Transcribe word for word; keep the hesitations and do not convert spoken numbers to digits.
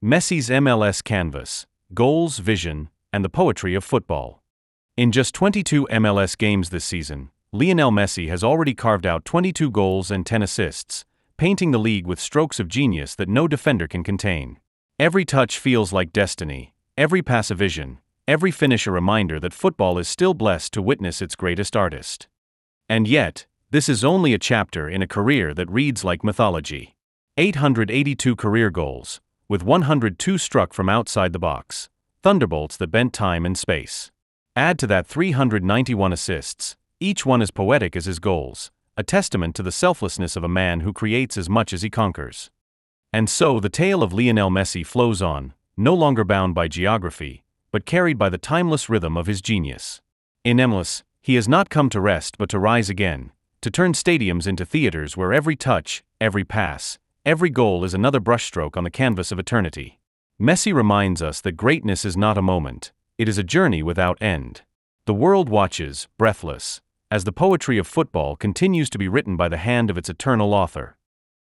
Messi's M L S canvas, goals, vision, and the poetry of football. In just twenty-two M L S games this season, Lionel Messi has already carved out twenty-two goals and ten assists, painting the league with strokes of genius that no defender can contain. Every touch feels like destiny, every pass a vision, every finish a reminder that football is still blessed to witness its greatest artist. And yet, this is only a chapter in a career that reads like mythology. eight hundred eighty-two career goals, with one hundred two struck from outside the box, thunderbolts that bent time and space. Add to that three hundred ninety-one assists, each one as poetic as his goals, a testament to the selflessness of a man who creates as much as he conquers. And so the tale of Lionel Messi flows on, no longer bound by geography, but carried by the timeless rhythm of his genius. In M L S, he has not come to rest but to rise again, to turn stadiums into theaters where every touch, every pass, every goal is another brushstroke on the canvas of eternity. Messi reminds us that greatness is not a moment, it is a journey without end. The world watches, breathless, as the poetry of football continues to be written by the hand of its eternal author.